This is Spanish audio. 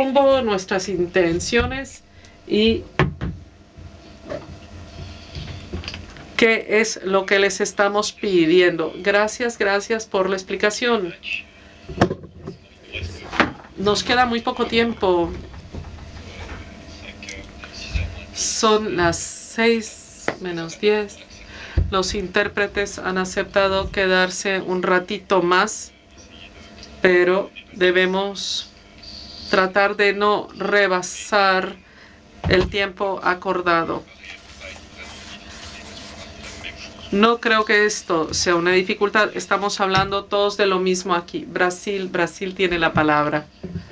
rumbo, nuestras intenciones y qué es lo que les estamos pidiendo. Gracias, gracias por la explicación. Nos queda muy poco tiempo. Son las 6:50. Los intérpretes han aceptado quedarse un ratito más, pero debemos tratar de no rebasar el tiempo acordado. No creo que esto sea una dificultad. Estamos hablando todos de lo mismo aquí. Brasil tiene la palabra.